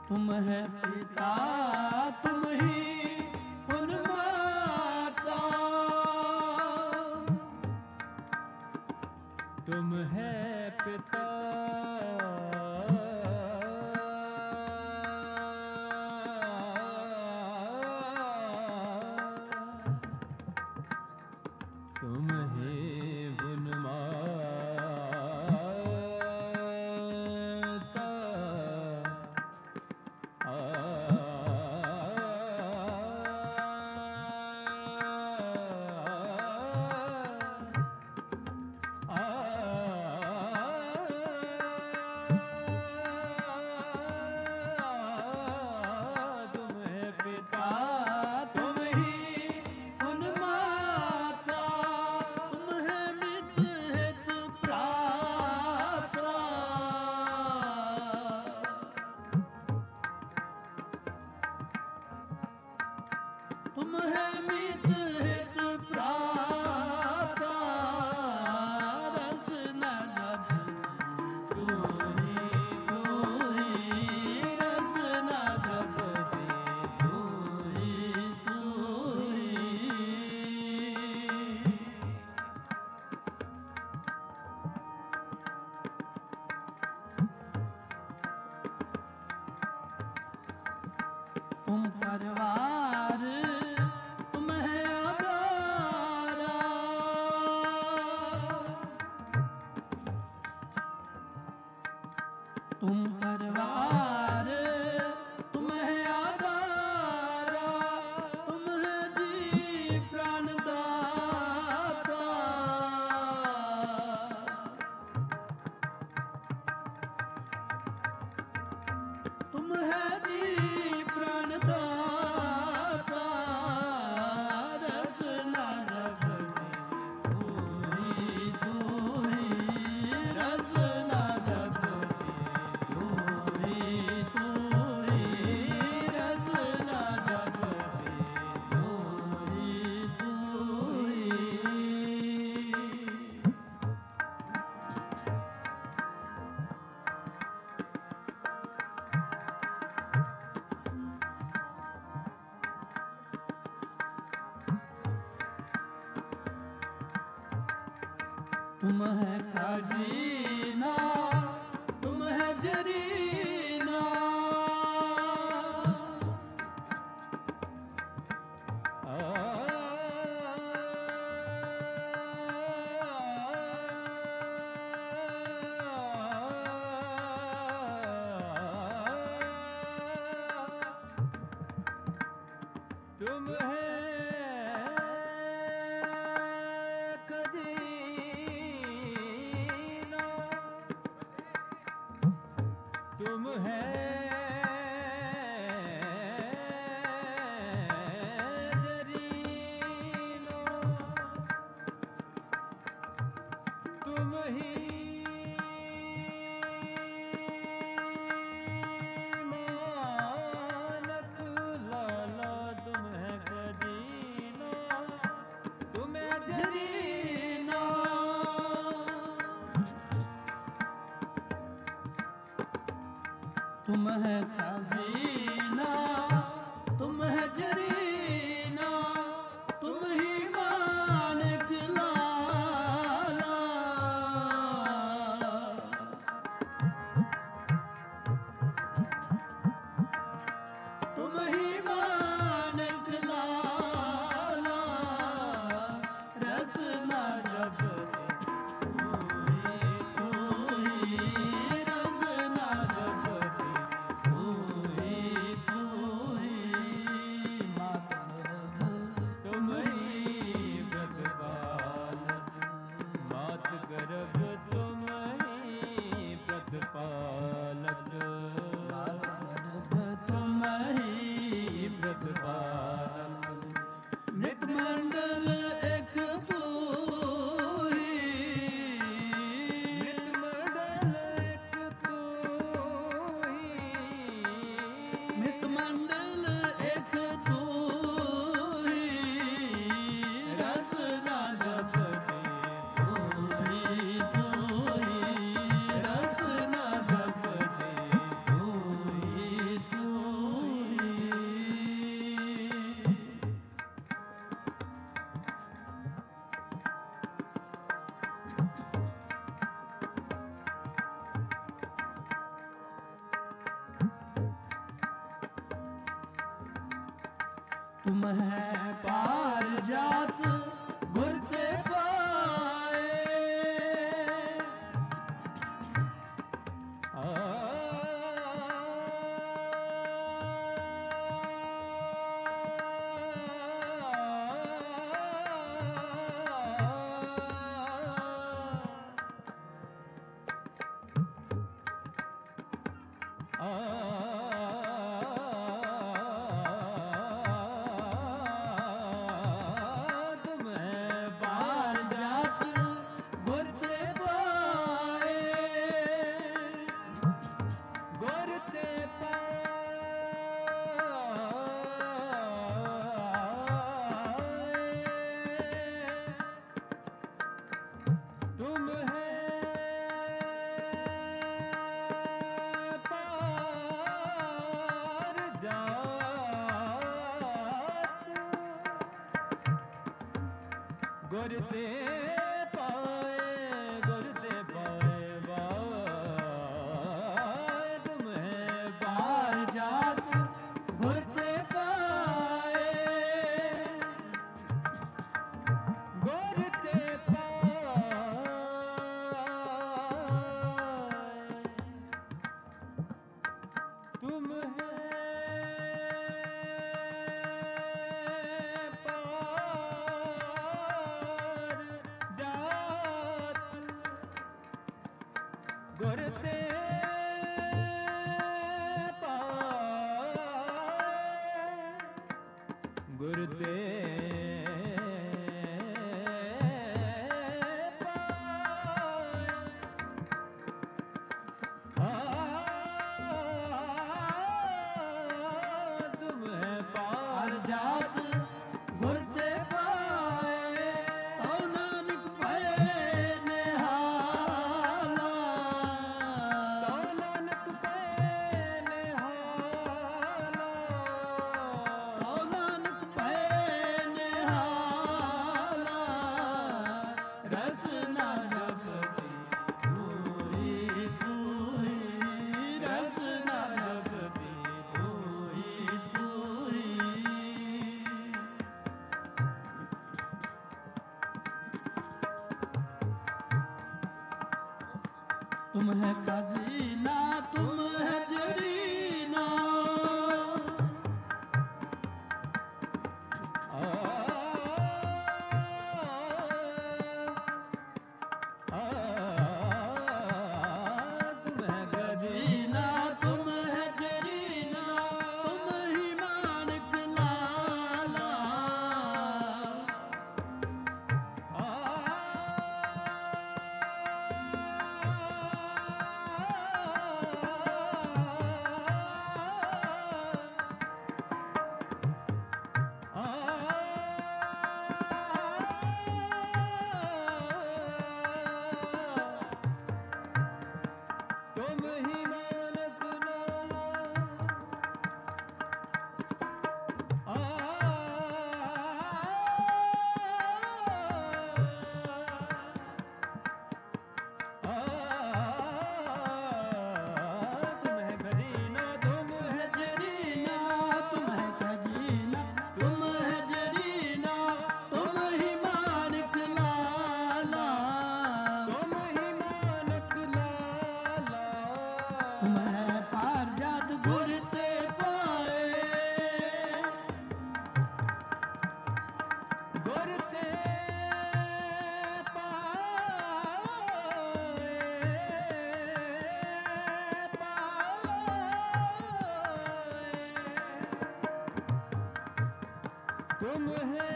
तुम है पिता तुम ही उन्माता, तुम है पिता तुम ही उन्माता। तुम है मित हित प्राता, रस न जप तू ही रस न जप तू ही तुम परवार तुम है आधारा, तुम परवार तुम है आधारा, तुम है जी प्राणदाता, तुम है जी प्राणदाता, रस न जप तू ही रस न जप तू ही रस न जप तू ही तुम है खजीना तुम है जरीना, तुम है तुम है जरीनो, तुम ही मानक लाला, तुम है खजीनो तुम है जरीनो, तुम है खजीना तुम है जरीना, तुम ही मानक लाला, तुम ही मानक लाला, रस न जप रस न जप तू ही तुम है पार जात गुर ते पाए। गुर ते पाए, गुर ते पाए बाए। तुम है पार जात गुर ते पाए, गुर ते पाए। तुम है गुर ते पाए, गुर ते पाए। तुम है पार जात गुर ते पाए, तो नानक भये निहाला। तो नानक भये निहाला, तो नानक भये निहाला। रसना जपति पूरी पूरी, रसना जपति पूरी पूरी। तुम है खजीना, तुम है जरीना। तुम है खजीना, तुम है जरीना। तुम ही मानक लाला। तुम ही मानक लाला। तुम है खजीना, तुम है जरीना। तुम है खजीना, तुम है जरीना। तुम ही मानक लाला। तुम ही मानक लाला। तुम है पार जात गुर ते पाए, गुर ते तुम है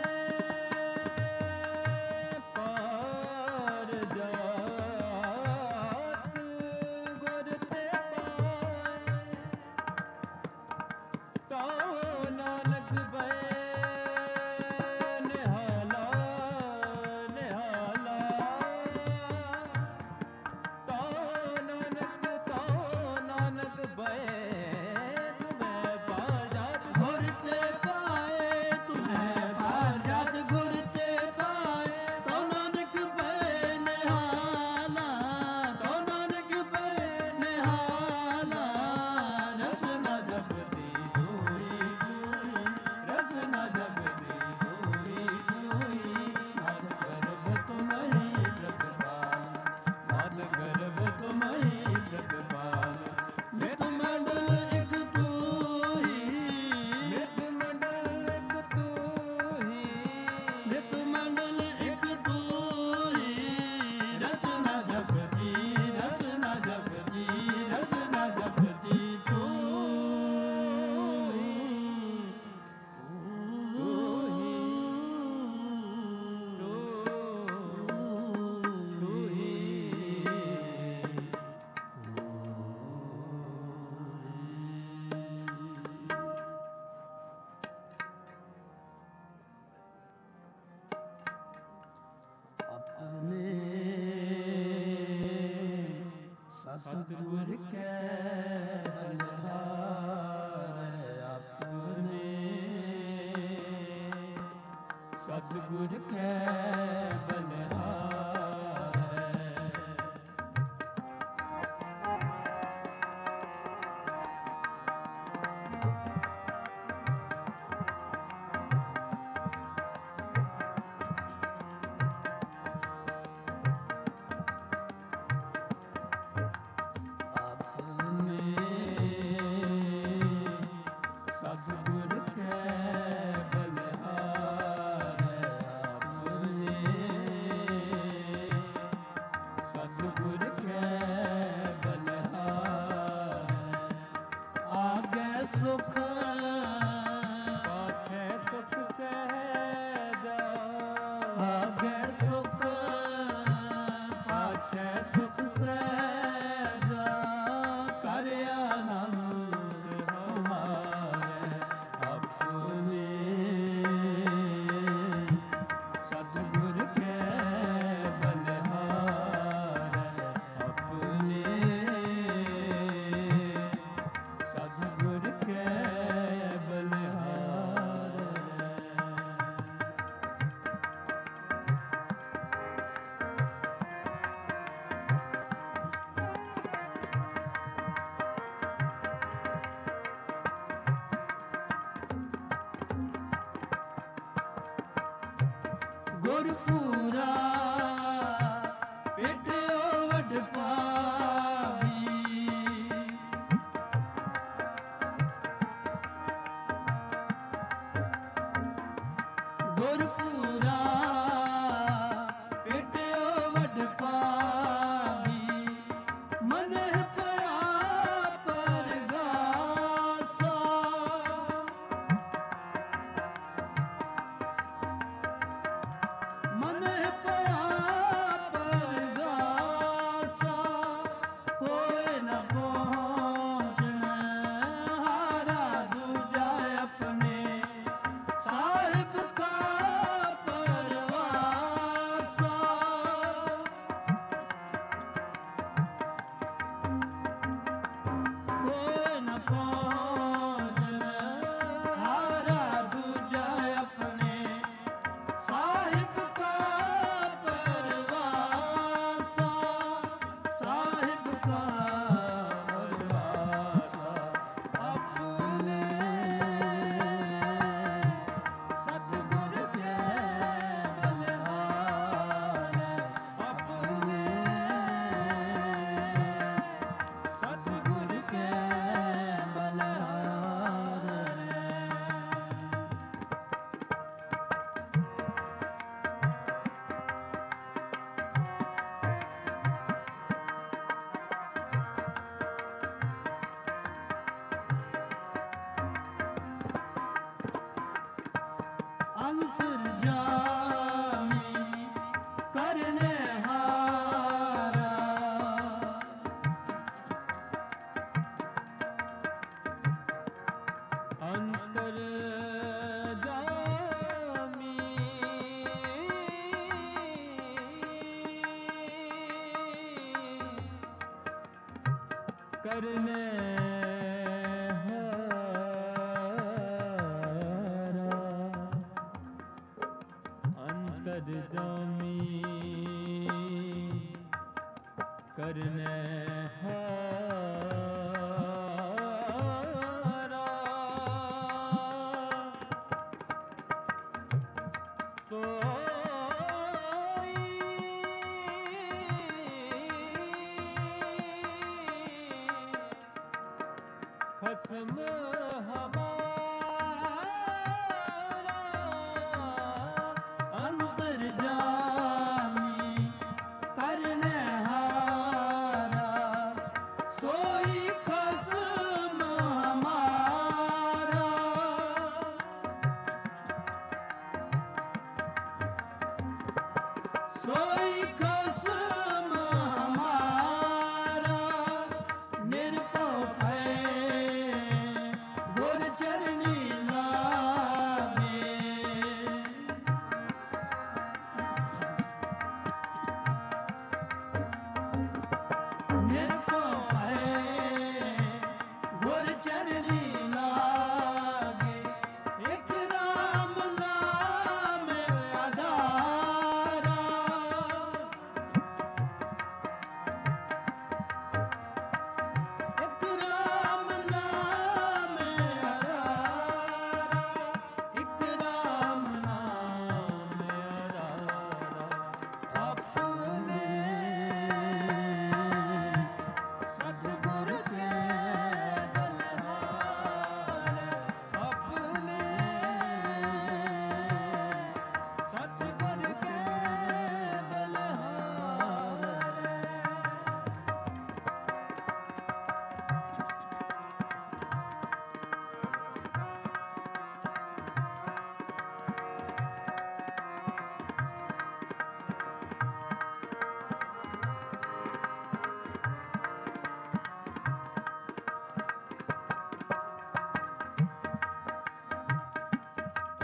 पार जात गुर ते पाए, तो नानक भये निहाला निहाला। तो नानक भये तुम्हें पार जात गुर ते पाए, तुम्हें पार ਸਤਿਗੁਰ ਕੈ ਬਲਿਹਾਰੈ ਆਪਣੇ, ਸਤਿਗੁਰ ਕੈ ਬਲਿਹਾਰੈ। ਸਤਿਗੁਰ ਕੈ ਬਲਿਹਾਰੈ ਆਪਣੇ, ਸਤਿਗੁਰ ਕੈ ਬਲਿਹਾਰੈ। ਆਗੈ ਸੁਖ ਪਾਛੈ ਸੁਖ ਸਹਿਜਾ, ਆਗੈ ਸੁਖ ਪਾਛੈ ਸੁਖ ਸਹਿਜਾ, ਕਰ ਆਨੰਦ ਹਮਾਰੇ ਆਪਣੇ, ਸਤਿਗੁਰ ਕੈ ਬਲਿਹਾਰੈ ਆਪਣੇ, ਸਤਿਗੁਰ ਕੈ ਬਲਿਹਾਰੈ। ਗੁਰਪੂਰਾ ਪਿਟਿਓ ਵਡ ਪਾਵੀ, ਗੁਰਪੂਰਾ ਪਿਟਿਓ ਵਡ ਪਾਵੀ, ਮਨਿ ਪਿਆ ਪਰਗਾਸਾ, ਮਨਿ ਪਿਆ ਪਰਗਾਸਾ, ਕੋਈ ਨ ਪਹੁੰਚਣਾ ਹਾਰਾ ਦੂਜਾ ਆਪਣੇ, ਸਾਹਿਬ ਕਾ ਪਰਵਾਸਾ, ਕੋਈ ਨ ਪਹੁੰਚਣਾ ਹਾਰਾ ਦੂਜਾ ਆਪਣੇ, ਸਾਹਿਬ ਕਾ ਪਰਵਾਸਾ, ਸਾਹਿਬ ਕਾ ਪਰਵਾਸਾ ਆਪਣੇ, ਸਤਿਗੁਰ ਕੈ ਬਲਿਹਾਰੈ ਆਪਣੇ, ਸਤਿਗੁਰ ਕੈ ਬਲਿਹਾਰੈ। ਅੰਤਰਜਾਮੀ ਕਰਨਹਾਰਾ, ਅੰਤਰਜਾਮੀ ਕਰਨਹਾਰਾ, ਅੰਤਰਜਾਮੀ ਕਰਨਹਾਰਾ, ਸੋਈ ਖਸਮ ਹਮਾਰਾ, ਅੰਤਰਜਾਮੀ ਕਰਨਹਾਰਾ, ਸੋਈ ਖਸਮ ਹਮਾਰਾ, ਸੋਈ ਖਸਮ ਹਮਾਰਾ, ਨਿਰਭਉ ਭੈ ਗੁਰ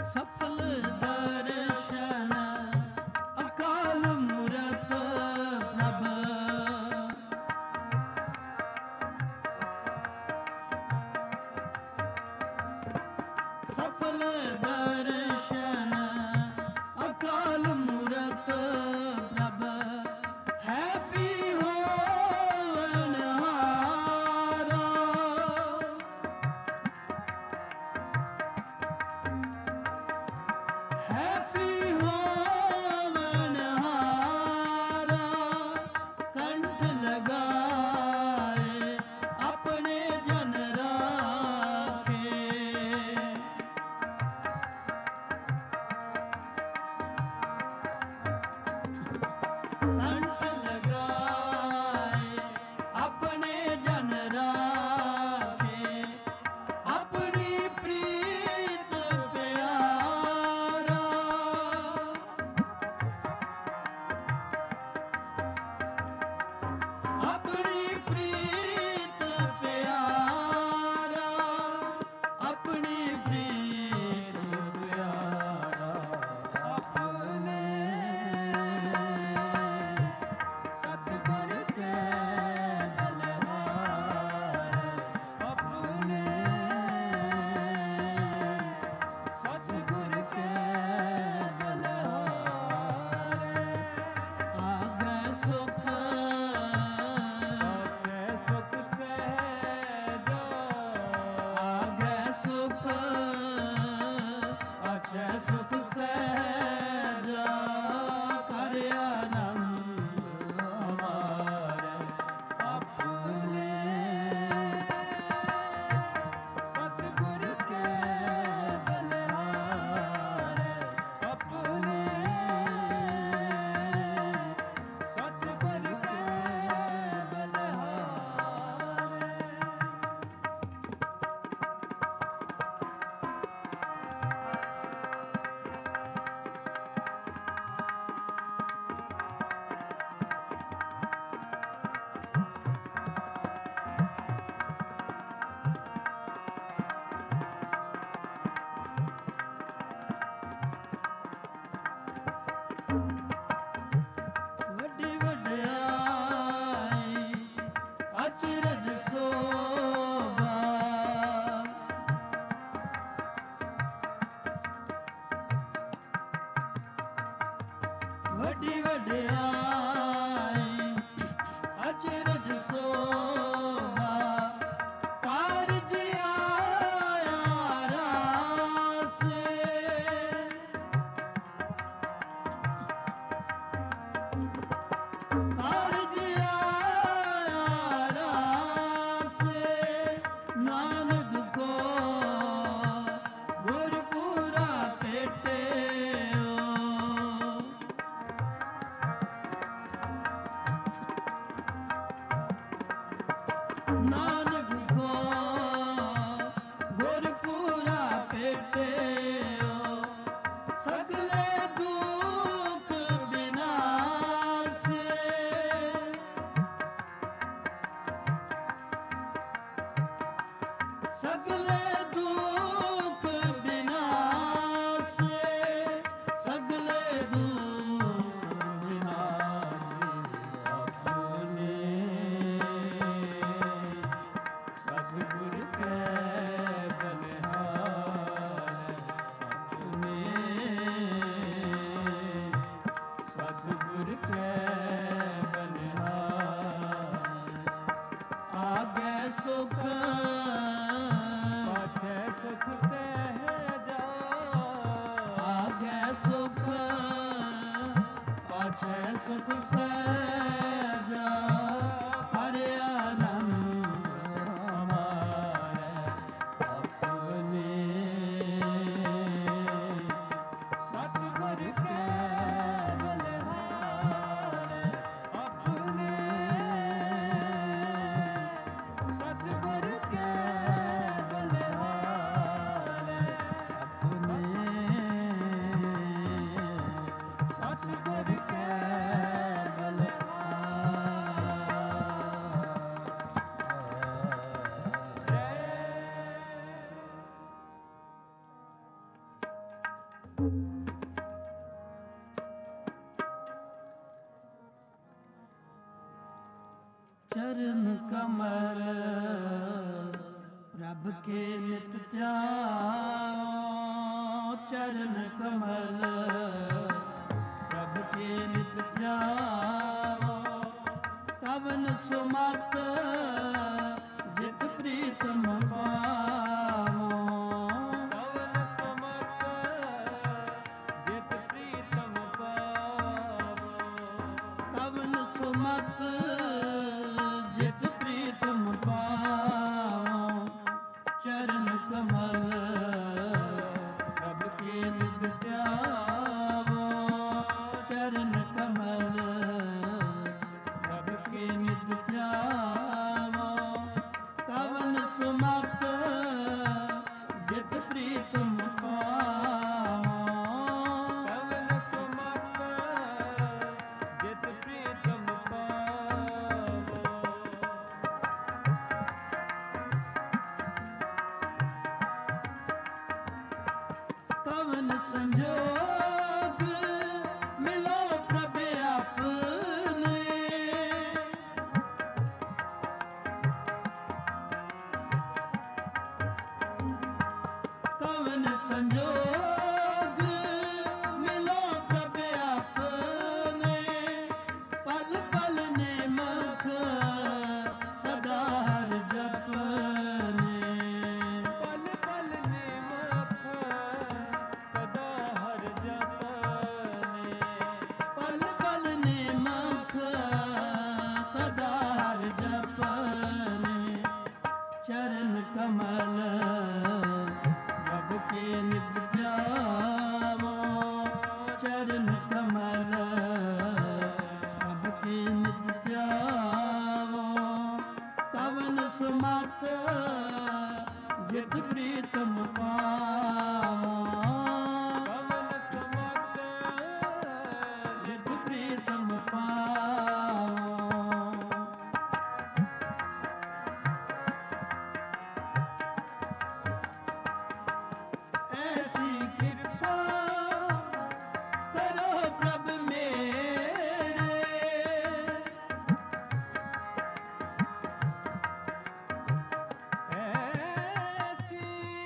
ਸਫਲ ਦਰਸ਼ਨ ਅਕਾਲ ਮੂਰਤ ਪ੍ਰਭ ਸਫਲ ਦਰਸ਼ਨ ਅਕਾਲ ਮੂਰਤ ਪ੍ਰਭ ਹੈ ਪੀ ਹੋਵਨ ਹਾਰਾ ਹੈ ਪੀ ਹੋਵਨ ਹਾਰਾ ਕੰਠ ਲਗਾਏ ਆਪਣੇ ਜਨ ਰਾਖੇ ਕੰਠ ਲਗਾਏ ਆਪਣੇ ਜਨ ਰਾਖੇ ਆਪਣੀ ਪ੍ਰੀਤ ਪਿਆਰਾ ਆਪਣੀ ਪ੍ਰੀਤ ਪਿਆਰਾ ਆਪਣੀ ਪ੍ਰੀਤ ਪਿਆਰਾ ਆਪਣੇ ਸਤਿਗੁਰ ਕੇ ਬਲਹਾਰ ਆਪਣੇ ਸਤਿਗੁਰ ਕੇ ਬਲਹਾਰ ਆਗੈ ਸੁਖ ਸਹਿਜਾ ਆਗੈ ਸੁਖ ਆਛੈ ਸੁਖ ਸਹਿਜਾ ਕਰ ਆਨੰਦ ਹਮਾਰੇ ਆਪਣੇ ਸਤਿਗੁਰ ਕੇ ਬਲਹਾਰ ਆਪਣੇ ਸਤਿਗੁਰ ਕੇ ਬਲਹਾਰ ਵੱਡੀ ਵਡਿਆਈ ਅਚਰਜ ਸੋਭਾ ਵੱਡੀ ਵਡਿਆਈ ਅਚਰਜ ਸੋਭਾ ਕਾਰਜ ਆਇਆ ਰਾਸੇ ਕਾਰਜ ਆਇਆ ਰਾਸੇ ਨਾਨਕ ਕੋ ਗੁਰਪੂਰਾ ਭੇਟਿਓ ਨਾਨਕ ਕੋ ਗੁਰਪੂਰਾ ਭੇਟਿਓ ਸਗਲੇ ਦੁਖ ਬਿਨਾਸੇ ਸਗਲੇ ਦੁਖ ਬਿਨਾਸੇ ਸਗਲੇ ਦੁਖ ਬਿਨਾਸੇ ਆਪਣੇ ਸਤਿਗੁਰ ਕੇ ਬਲਿਹਾਰ ਆਪਣੇ ਸਤਿਗੁਰ ਕੇ ਬਲਿਹਾਰ ਆਗੈ ਸੁਖ ਪਾਛੈ ਸੁਖ ਸਹਿਜਾ ਆਗੈ ਸੁਖ ਪਾਛੈ ਸੁਖ ਸਹਿਜਾ ਹਰ ਆਨੰਦ ਹਮਾਰੇ ਆਪਣੇ ਸਤਿਗੁਰ ਕੇ ਬਲਿਹਾਰ ਆਪਣੇ ਸਤਿਗੁਰ ਕੇ ਬਲਿਹਾਰ ਆਪਣੇ ਸਤਿਗੁਰ ਕੇ ਬਲਿਹਾਰ चरण कमल प्रभ के नित ध्याओ, चरण कमल प्रभ के नित ध्याओ। कवन सुमत जित प्रीतम पावो, कवन सुमत जित प्रीतम पावो, कवन सुमत जित प्रीतम पावो। चरण कमल प्रभ के नित ध्यावो, चरण कमल प्रभ के नित ध्यावो। कवन सुमत जित प्रीतम पावो, कवन सुमत जित प्रीतम पावो। कवन संजोग मिलो प्रभ अपने, कवन संजोग मिलो प्रभ अपने। पल पल नेमख सदा हर जपने, पल पल नेमख सदा हर जपने, पल पल नेमख सदा हर जपने। चरण कमल प्रभ के नित ध्यावो, चरण कमल प्रभ के नित ध्यावो। कवन सुमत जित प्रीतम पावो, कवन सुमत जित प्रीतम पावो। ऐसी कृपा करो प्रभ मेरे, ऐसी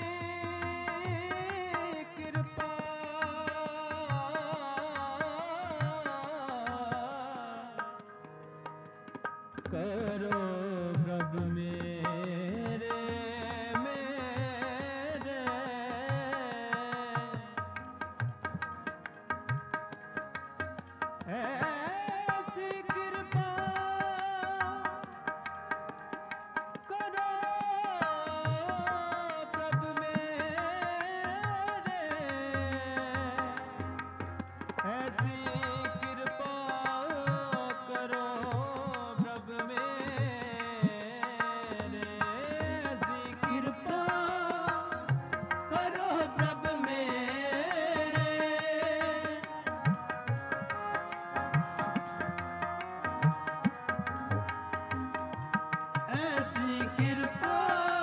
कृपा करो प्रभ मेरे मेरे। ऐसी कृपा करो प्रभ मेरे, ऐसी कृपा करो प्रभ मेरे, ऐसी कृपा करो प्रभ मेरे। ऐसी कृपा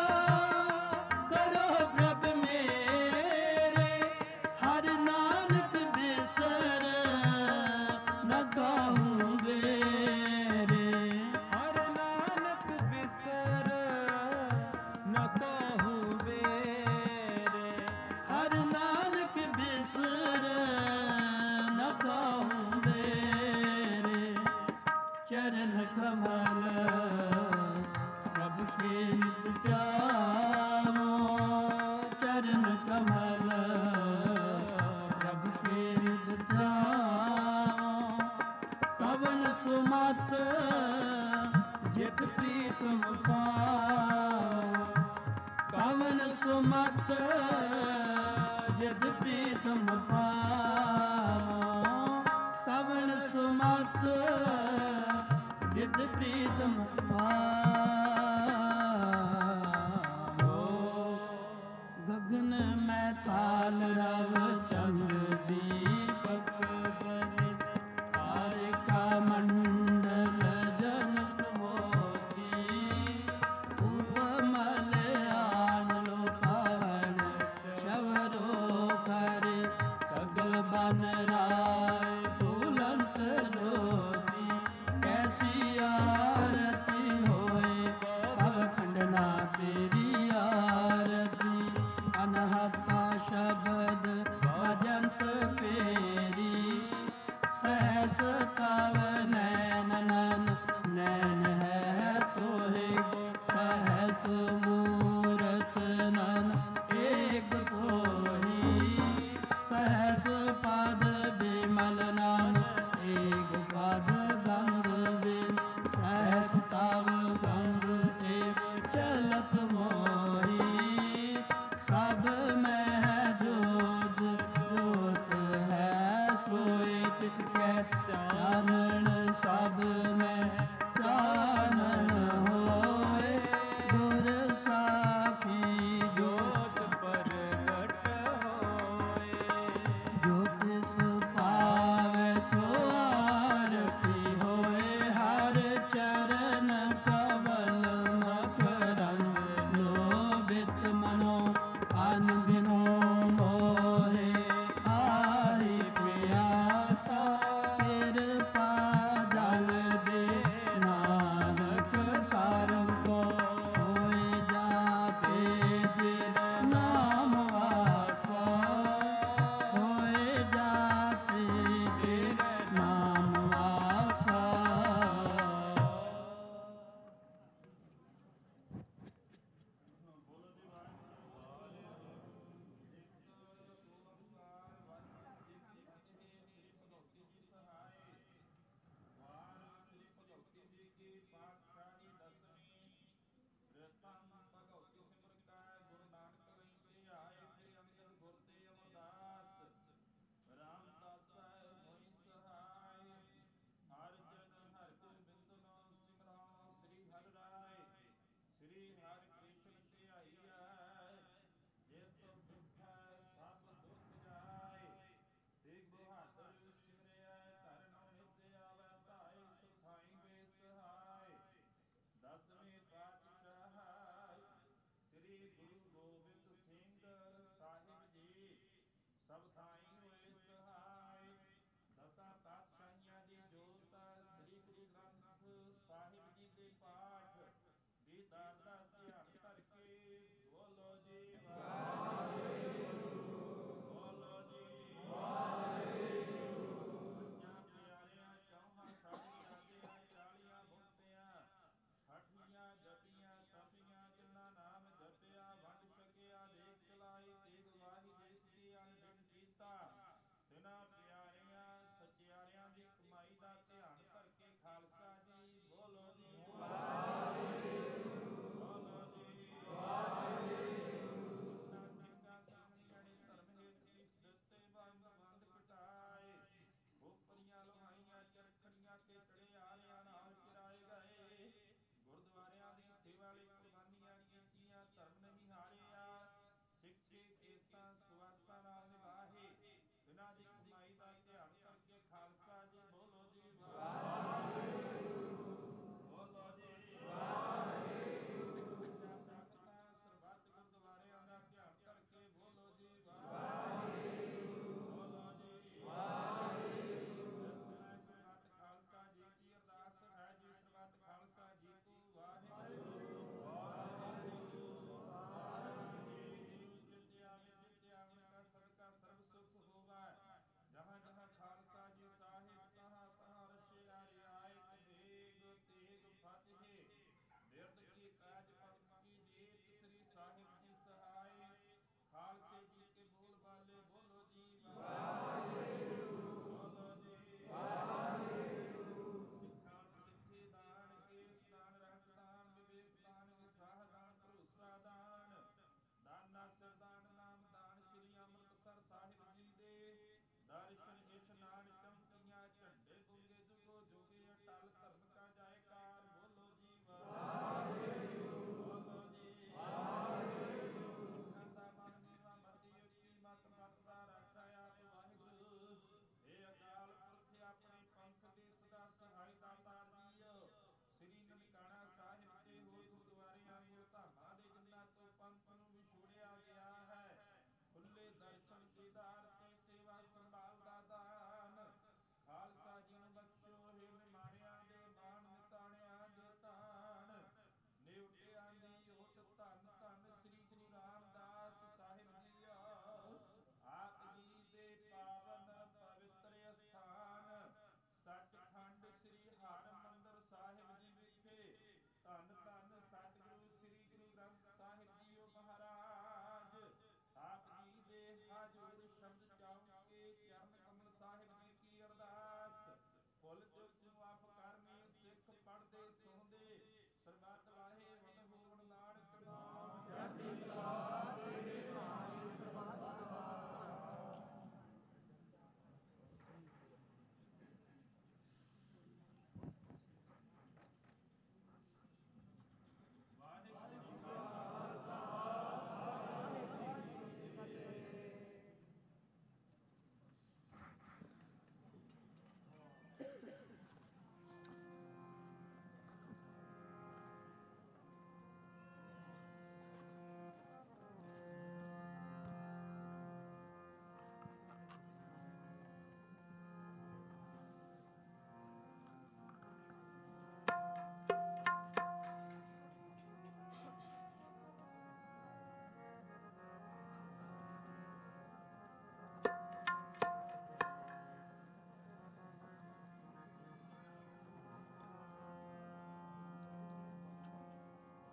करो प्रभ मेरे। हर नानक बिसर न गाऊं बेरे, हर नानक बिसर न कहूँ बेरे, हर नानक बिसर न गाऊं बेरे। चरण कमल प्रभ के नित ध्यावो, चरण कमल प्रभ के नित ध्यावो। कवन सुमत जित प्रीतम पावो, कवन सुमत जित प्रीतम पावो। कवन सुमत जित प्रीतम पावो। गगन में ताल रव चंद्र दीपक बनित, तारिका मंडल जनक मोती। उपमल आन लोकावन शवरो करे, सगल बन राय फूलंत ज्योति। कैसी आरती हो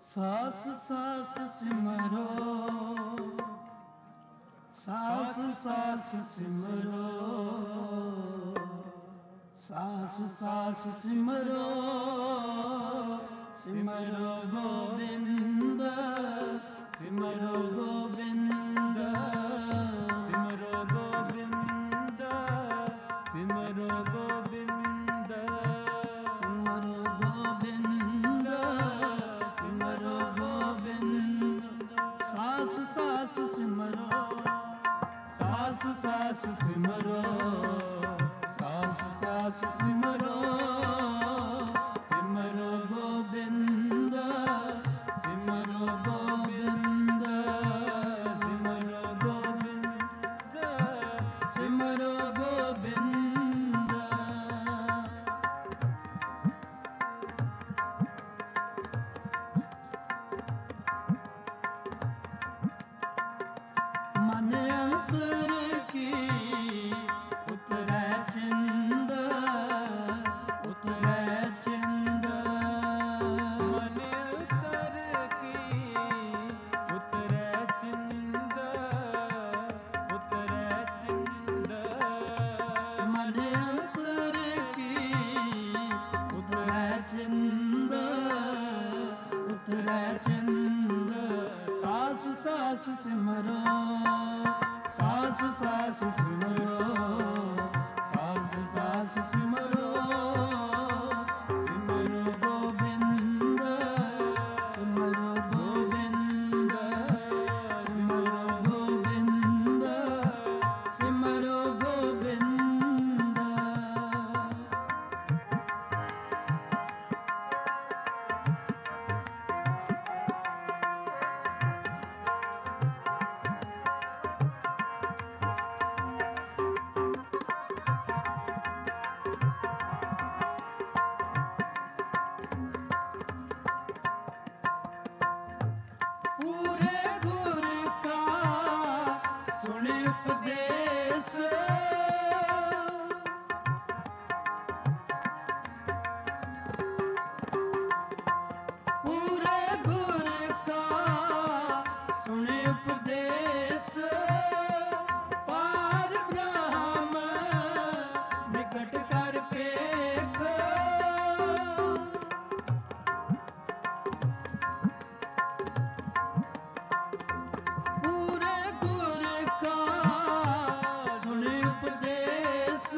ਸਾਸ ਸਾਸ ਸਿਮਰੋ, ਸਾਸ ਸਾਸ ਸਿਮਰੋ, ਸਾਸ ਸਾਸ ਸਿਮਰੋ, ਸਿਮਰੋ ਗੋਬਿੰਦ, ਸਿਮਰੋ ਗੋਬਿੰਦ, ਸਿਮਰੋ ਗੋਬਿੰਦ, ਸਿਮਰੋ ਗੋਬਿੰਦ, ਸਿਮਰੋ ਗੋਬਿੰਦ, ਸਿਮਰੋ ਗੋਬਿੰਦ, ਸਾਸ ਸਾਸ ਸਿਮਰੋ, ਸਾਸ ਸਾਸ ਸਿਮਰੋ, ਸਾਸ ਸਾਸ ਸਿਮਰੋ, ਸਿਮਰੋ ਗੋਬਿੰਦ, ਸਿਮਰੋ ਗੋਬਿੰਦ, ਸਿਮਰੋ ਗੋਬਿੰਦ, ਸਿਮਰੋ ਗੋਬਿੰਦ। ਮਨ ਅੰਤਰ ਕੀ ਉਤਰੈ ਚਿੰਦ, ਉਤਰੈ ਚਿੰਦ, ਮਨ ਉਤਰ ਕੀ ਉਤਰੈ ਚਿੰਦ, ਉਤਰੈ ਚਿੰਦ, ਮਨ ਅੰਤਰ ਕੀ ਉਤਰੈ ਚਿੰਦ, ਉਤਰੈ ਚਿੰਦ, ਸਾਸ ਸਾਸ ਸਿਮਰੋ, ਸਾਸ ਸਾਸ ਸਿਮਰੋ, ਸਾਸ ਸਾਸ ਸਿਮਰੋ, ਸਿਮਰੋ ਗੋਬਿੰਦ, ਸਿਮਰੋ ਗੋਬਿੰਦ, ਸਿਮਰੋ ਗੋਬਿੰਦ, ਸਿਮਰੋ ਗੋਬਿੰਦ। ਪੂਰੇ ਗੁਰ ਕਾ ਸੁਣ ਉਪਦੇਸ਼, ਪੂਰੇ ਗੁਰ ਕਾ ਸੁਣ ਉਪਦੇਸ਼, ਪਾਰ ਬ੍ਰਹਮ ਨਿਕਟ ਕਰ ਪੇਖ, ਪੂਰੇ ਗੁਰ ਕਾ ਸੁਣ ਉਪਦੇਸ਼,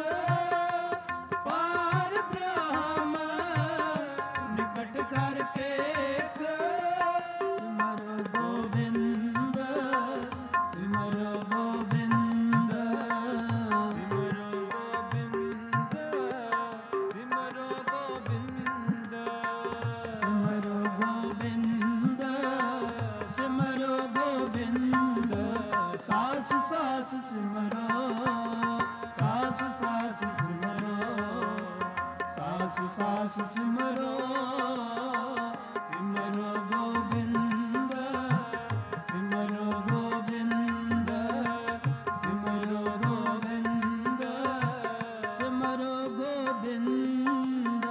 ਪਾਰ ਬ੍ਰਹਮ ਨਿਕਟ ਕਰ ਪੇਖ, ਸਿਮਰੋ ਗੋਬਿੰਦ, ਸਿਮਰੋ ਗੋਬਿੰਦ, ਸਿਮਰੋ ਗੋਬਿੰਦ, ਸਿਮਰੋ ਗੋਬਿੰਦ, ਸਿਮਰੋ ਗੋਬਿੰਦ, ਸਿਮਰੋ ਗੋਬਿੰਦ, ਸਾਸ ਸਾਸ ਸਿਮਰੋ, ਸਾਸ ਸਾਸ ਸਿਮਰੋ, ਸਾਸ ਸਾਸ ਸਿਮਰੋ, ਸਿਮਰੋ ਗੋਬਿੰਦ, ਸਿਮਰੋ ਗੋਬਿੰਦ, ਸਿਮਰੋ ਗੋਬਿੰਦ, ਸਿਮਰੋ ਗੋਬਿੰਦ।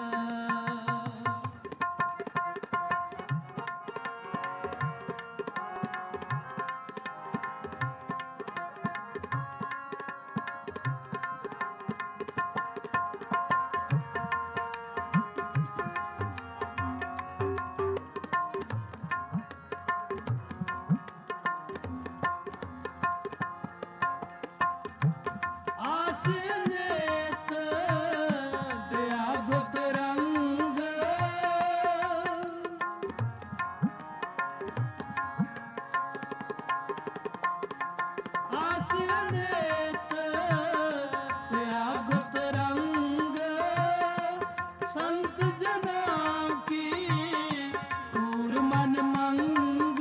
ਆਸਨੇਤ ਦਿਆ ਗੁਤ ਰੰਗ, ਆਸਨੇਤ ਦਿਆ ਗੁਤ ਰੰਗ, ਸੰਤ ਜਨਾਂ ਕੀ ਪੂਰ ਮਨ ਮੰਗ,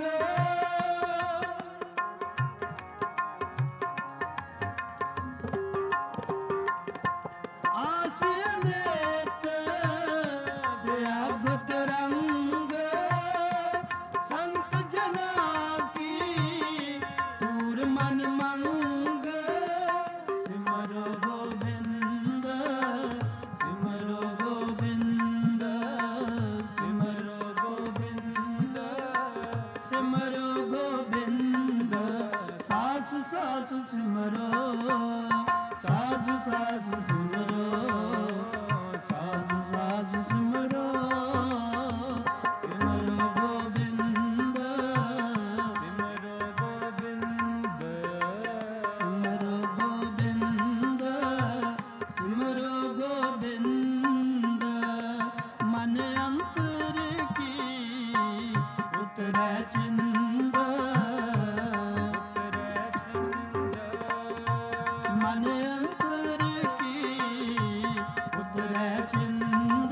ਆਸਨੇਤ ਦਿਆ ਗੁਤ ਰੰਗ, ਸੰਤ ਜਨਾਂ ਕੀ ਪੂਰ ਮਨ ਮੰਗ, ਸਿਮਰੋ ਗੋਬਿੰਦ, ਸਿਮਰੋ ਗੋਬਿੰਦ, ਸਿਮਰੋ ਗੋਬਿੰਦ, सिमरो गोबिंद सास सास सिमरो सास सास सिमरो सास सास सिमरो सिमरो गोबिंद सिमरो गोबिंद सिमरो गोबिंद सिमरो गोबिंद मन अंतर की उतरै चिंद मन अंतर की उतरै चिंद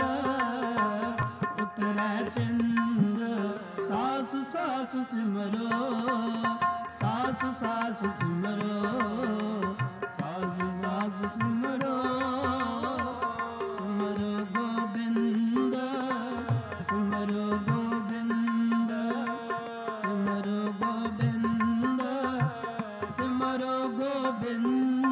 उतरै चिंद सास सास सिमरो सास सास सिमरो सास सास सिमरो सिमरो गोबिंद सिमरो गोबिंद सिमरो गोबिंद सिमरो गोबिंद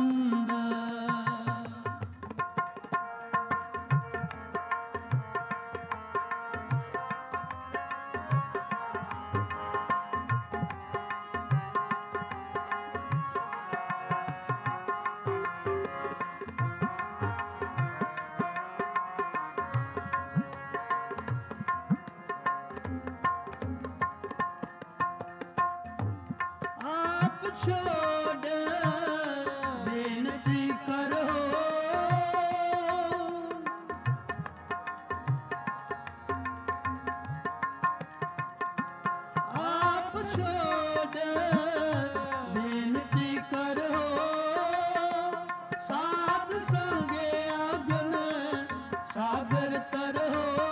आप छोड़ बेनती करो आप छोड़ बेनती करो साध संगे अगन सागर तरो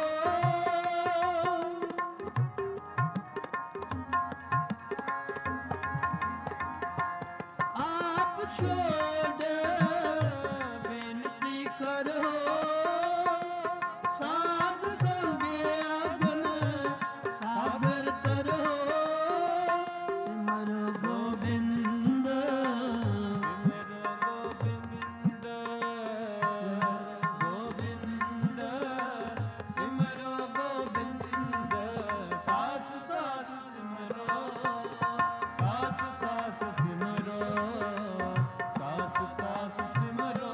आप छोड़ बेनती करो साध संगे अगन सागर तरो सिमरो गोबिंद सिमरो गोबिंद गोबिंद सिमरो गोबिंद सास सास सिमरो सास सास सिमरो सास सास सिमरो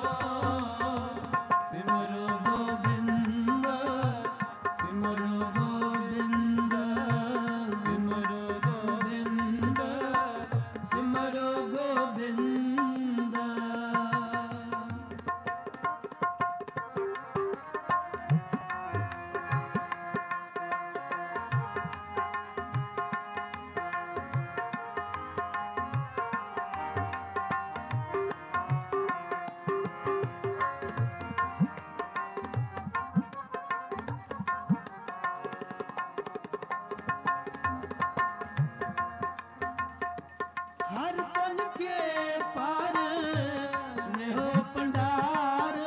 सिमरो गोबिंद सिमरो गोबिंद सिमरो गोबिंद सिमरो गोबिंद हर तन के पार नेहो पंडार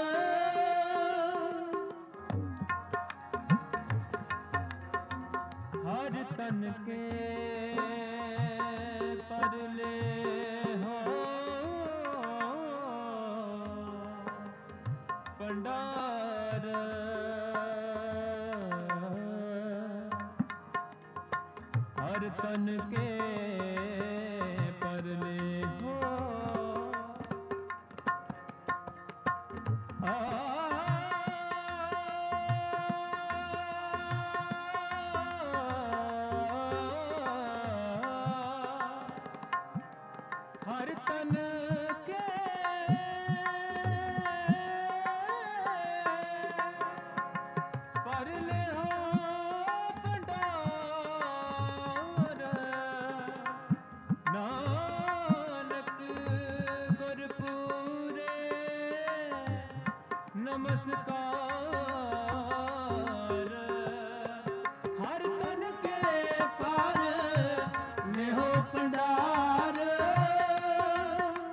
हर तन के परले हो पंडार हर तन के परले हो हर तन के परले हो पंडार नानक गुरपुरे नमस्कार हर तन के पार नेहो पंडार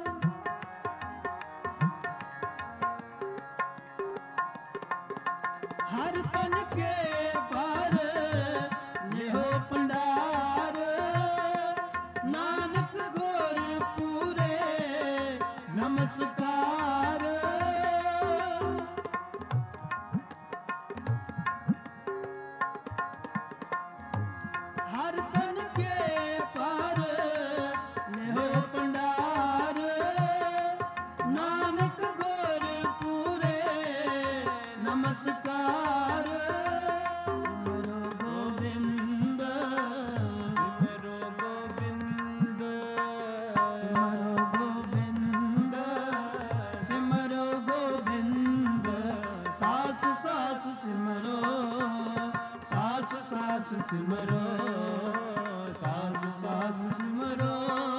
ਸਿਮਰੋ ਸਾਸ ਸਾਸ ਸਿਮਰੋ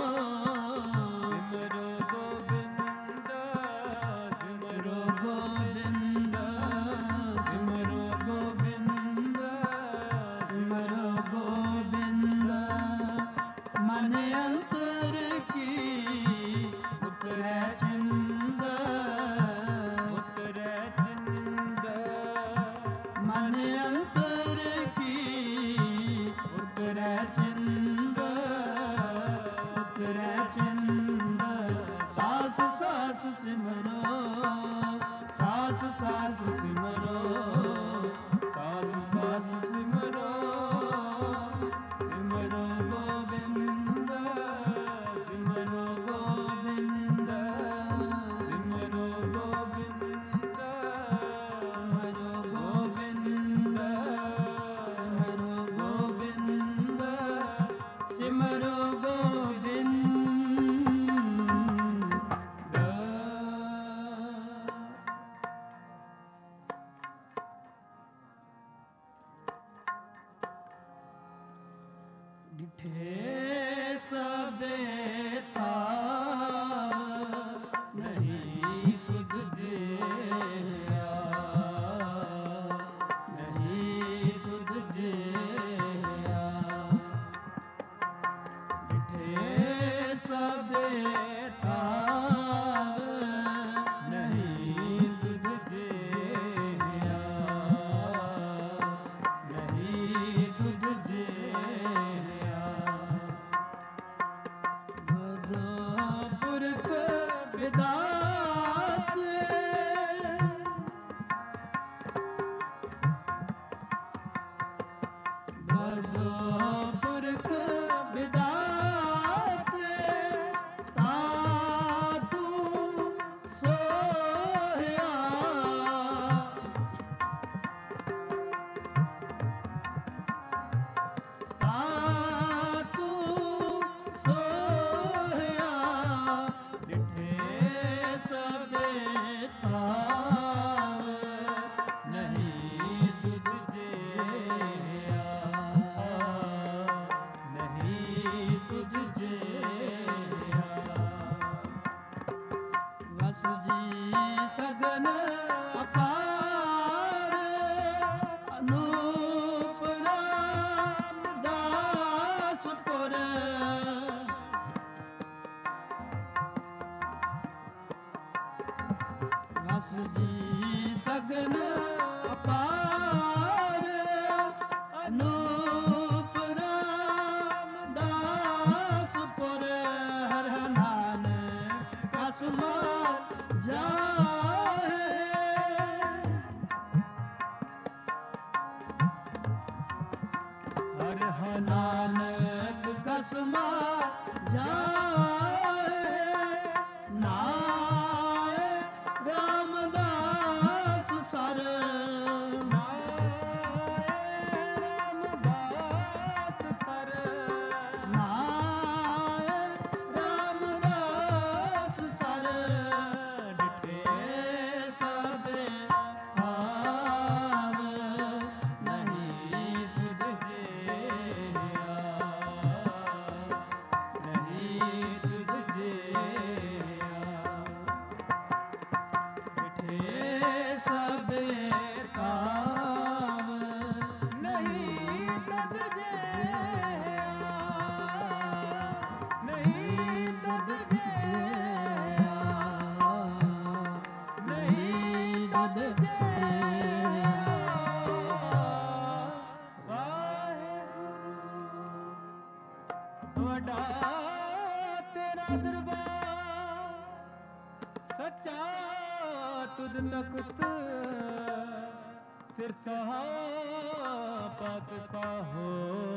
ਸਿਮਰੋ ਗੋਬਿੰਦ ਸਿਮਰੋ ਗੋਬਿੰਦ ਸਿਮਰੋ ਗੋਬਿੰਦ ਸਿਮਰੋ ਗੋਬਿੰਦ ਮਨ ਅੰਤਰ ਕੀ ਉਤਰੈ ਚਿੰਦ ਉਤਰੈ ਚਿੰਦ ਮਨ ਅੰਤਰ ਕੀ ਉਤਰੈ ਚਿੰਦ ਉਤਰੈ ਚਿੰਦ ਸਾਸ ਸਾਸ ਸਿਮਰੋ ਸਾਸ ਸਾਸ ਸਿਮਰੋ ਸਾਸ ਸਾਸ ਸਿਮਰੋ ਸਿਮਰੋ ਗੋਬਿੰਦ ਸਿਮਰੋ ਗੋਬਿੰਦ ਸਿਮਰੋ ਗੋਬਿੰਦ ਸਿਮਰੋ ਗੋਬਿੰਦ ਸਿਮਰੋ ਗੋਬਿੰਦ ਸਿਮਰੋ ਗੋਬਿੰਦ ਡਿਠੇ ਸਭੇ ਥਾਵ ਨਹੀਂ ਤੁਧ ਜਿਆ ਨਹੀਂ ਤੁਧ ਜਿਆ ਡਿਠੇ ਸਭੇ ਥਾਵ ਨਹੀਂ ਤੁਧ ਜਿਆ ਨਹੀਂ ਤੁਧ ਜਿਆ ਗਦੋ ਪੁਰਖ ਵਿਦਾਤ ਗਦੋ ਪੁਰਖ ਵਿਦਾਤ ਤਾ ਤੂੰ ਸੋਹਿਆ ਤਾ ਤੂੰ ਸੋਹਿਆ ਡਿਠੇ ਸਭੇ ਥਾਵ ਨਹੀਂ ਤੁਧ ਜਿਆ ਨਹੀਂ ਤੁਧ ਜਿਆ ਵਸ ਜੀ ਸਗਨ ਅਪਾਰ ਅਨੂਪ ਰਾਮਦਾਸ ਪੁਰ ਵਸ ਜੀ ਸਗਨ ਅਪਾਰ ਅਨੂਪ ਰਾਮਦਾਸ ਪੁਰ ਹਰ ਨਾਨਕ ਕਸਮਾ ਜਾਹੇ ਹਰ ਨਾਨਕ ਕਸਮਾ ਜਾਹੇ ਨਾਏ ਰਾਮਦਾਸ ਸਰ ਰਾਮਦਾਸ ਸਰ ਨਾਏ ਰਾਮਦਾਸ ਸਰ ਡਿਠੇ ਸਭੇ ਥਾਵ ਨਹੀਂ ਤੁਧ ਜਿਆ ਨਹੀਂ ਤੁਧ ਜਿਆ ਡਿਠੇ ਸਭੇ ਥਾਵ ਨਹੀਂ ਤਦ ਜਿਆ ਨਹੀਂ ਤਦ ਜਿਆ ਨਹੀਂ ਤੁਧ ਜਿਆ ਵਾਹਿਗੁਰੂ ਵੱਡਾ ਤੇਰਾ ਦਰਬਾਰ ਸੱਚਾ ਤੁਧ ਨਕਤ ਸਿਰ ਸਹਾ ਪਾਤਸ਼ਾਹੋ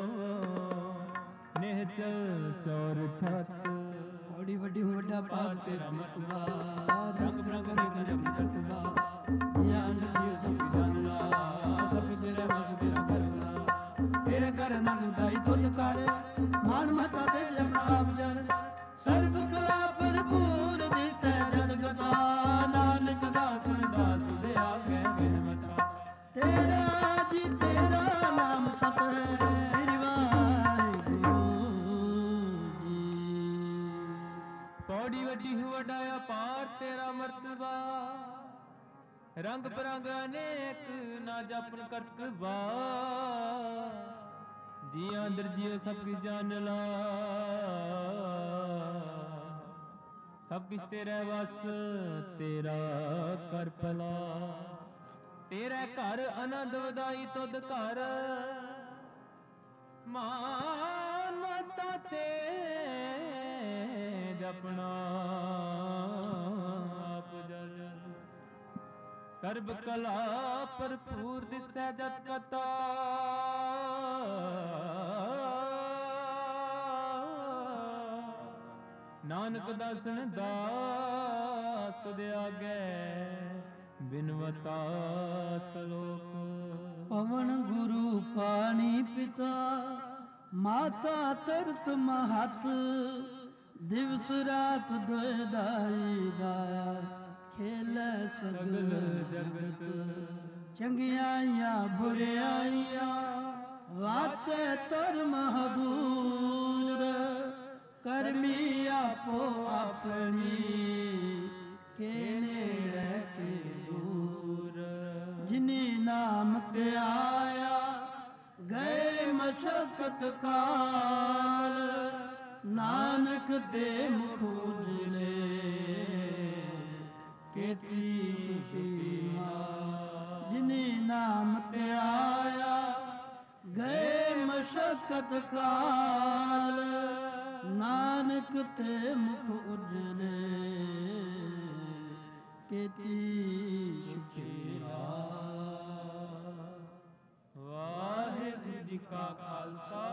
ਨਿਹਚਲ ਚੌਰ ਛਤ ਬੜੀ ਵੱਡੀ ਵੱਡਾ ਪਾਪ ਤੇਰਾ ਮਤਵਾ ਰੰਗ ਬਰੰਗ ਦੇ ਗੰਜਮ ਕਰਤਵਾ ਇਹ ਅੰਧ ਦੀ ਸਭ ਜਾਣਨਾ ਸਭ ਤੇਰੇ ਵਸ ਤੇਰਾ ਕਰਨਾ ਤੇਰੇ ਕਰ ਨੰਗ ਦਾਈ ਤੁਧ ਕਰ ਮਾਨ ਮਹਤਾ ਦੇ ਆਪਣਾ ਆਪ ਜਨ ਸਰਬ ਕਲਾ ਭਰਪੂਰ ਦਿਸੈ ਜਗਤਾ ਨਾਨਕ ਦਾਸ ਦਾਸ ਤੁਦੇ ਆਗੇ ਬਿਨ ਮਤਾ ਤੇਰਾ ਜੀ ਤੇਰਾ ਨਾਮ ਸਤ ਹੈ ਤੇਰਾ ਮਰਤਬਾ, ਰੰਗ ਬਰੰਗ ਅਨੇਕ ਨਾ ਜਪਨ ਕਰਤਬਾ, ਜੀਆਂ ਅੰਦਰ ਜੀਓ ਸਭ ਕੀ ਜਾਣ ਲਾ, ਸਭ ਕਿਛ ਤੇਰੇ ਵਸ ਤੇਰਾ ਕਰ ਭਲਾ, ਤੇਰੇ ਘਰ ਆਨੰਦ ਵਧਾਈ ਤੁਧ ਘਰ, ਮਾਨਤਾ ਤੇ ਜਪਣਾ ਆਪ ਜਲ, ਸਰਬ ਕਲਾ ਭਰਪੂਰ ਦਿਸੈ ਜਤ ਕਤਾ, ਨਾਨਕ ਦਾਸਨ ਦਾਸ ਤੁਧ ਆਗੇ, ਬਿਨਵਤਾ ਸਲੋਕ। ਪਵਨ ਗੁਰੂ ਪਾਣੀ ਪਿਤਾ, ਮਾਤਾ ਤਰਤ ਮਹਤ, ਦਿਵਸ ਰਾਤ ਦੁਇ ਦਾਈ ਦਾਇਆ, ਖੇਲੇ ਸਗਲ ਜਗਤ, ਚੰਗਿਆਈਆਂ ਬੁਰਿਆਈਆਂ, ਵਾਚੇ ਧਰਮ ਹਦੂਰ, ਕਰਮੀ ਆਪੋ ਆਪਣੀ, ਕਿਨੇ ਰਹਿ ਕੇ ਦੂਰ, ਜਿਨੇ ਨਾਮ ਤੇ ਆਇਆ, ਗਏ ਮਸ਼ਕਤ ਕਾਲ, ਨਾਨਕ ਦੇ ਮੁਖ ਉਜਲੇ, ਕੀਤੀ ਸੁਖੀ ਮਾਲ, ਜਿਨੇ ਨਾਮ ਤੇ ਆਇਆ, ਗਏ ਮਸ਼ਕਤ ਕਾਲ, ਨਾਨਕ ਤੇ ਮੁਖ ਉਜਲੇ, ਕੀਤੀ ਸੁਖੀ ਮਾਲ। ਵਾਹਿਗੁਰੂ ਜੀ ਕਾ ਖਾਲਸਾ,